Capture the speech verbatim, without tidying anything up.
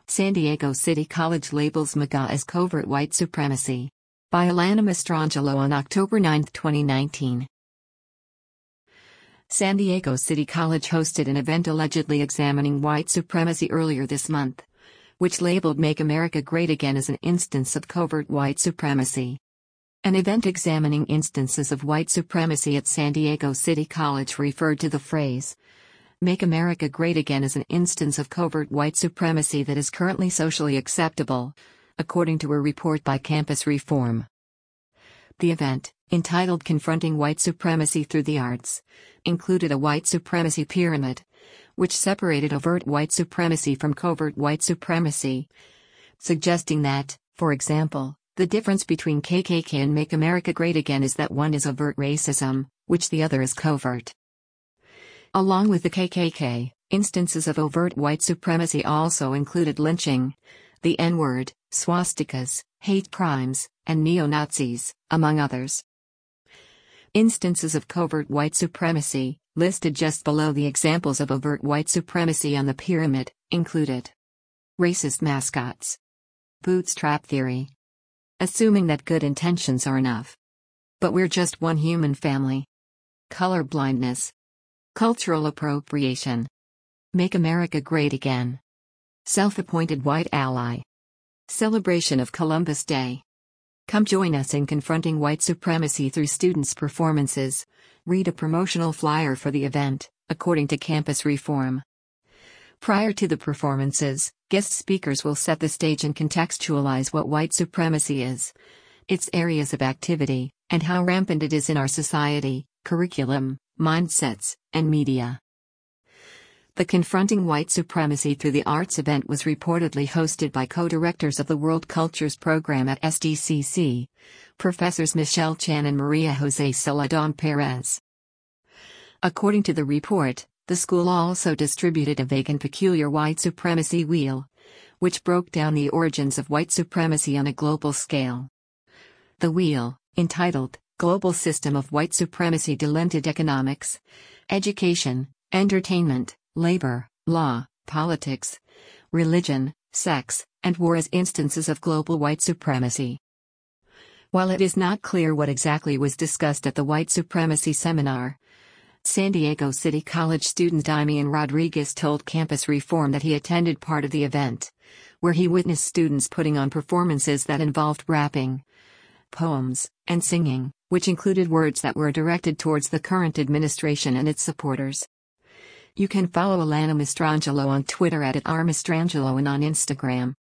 San Diego City College labels MAGA as covert white supremacy. By Alana Mastrangelo on October ninth, twenty nineteen. San Diego City College hosted an event allegedly examining white supremacy earlier this month, which labeled Make America Great Again as an instance of covert white supremacy. An event examining instances of white supremacy at San Diego City College referred to the phrase, Make America Great Again as an instance of covert white supremacy that is currently socially acceptable, according to a report by Campus Reform. The event, entitled Confronting White Supremacy Through the Arts, included a white supremacy pyramid, which separated overt white supremacy from covert white supremacy, suggesting that, for example, the difference between K K K and Make America Great Again is that one is overt racism, which the other is covert. Along with the K K K, instances of overt white supremacy also included lynching, the N-word, swastikas, hate crimes, and neo-Nazis, among others. Instances of covert white supremacy, listed just below the examples of overt white supremacy on the pyramid, included racist mascots, bootstrap theory, assuming that good intentions are enough, but we're just one human family, color blindness, cultural appropriation, Make America Great Again, self-appointed white ally, celebration of Columbus Day. Come join us in confronting white supremacy through students' performances. Read a promotional flyer for the event, according to Campus Reform. Prior to the performances, guest speakers will set the stage and contextualize what white supremacy is, its areas of activity, and how rampant it is in our society, curriculum, mindsets, and media. The Confronting White Supremacy Through the Arts event was reportedly hosted by co-directors of the World Cultures program at S D C C, Professors Michelle Chan and Maria Jose Celadon Perez. According to the report, the school also distributed a vague and peculiar white supremacy wheel, which broke down the origins of white supremacy on a global scale. The wheel, entitled Global System of White Supremacy Delented Economics, Education, Entertainment, Labor, Law, Politics, Religion, Sex, and War as Instances of Global White Supremacy. While it is not clear what exactly was discussed at the white supremacy seminar, San Diego City College student Damian Rodriguez told Campus Reform that he attended part of the event, where he witnessed students putting on performances that involved rapping, poems, and singing, which included words that were directed towards the current administration and its supporters. You can follow Alana Mastrangelo on Twitter at, at r mastrangelo and on Instagram,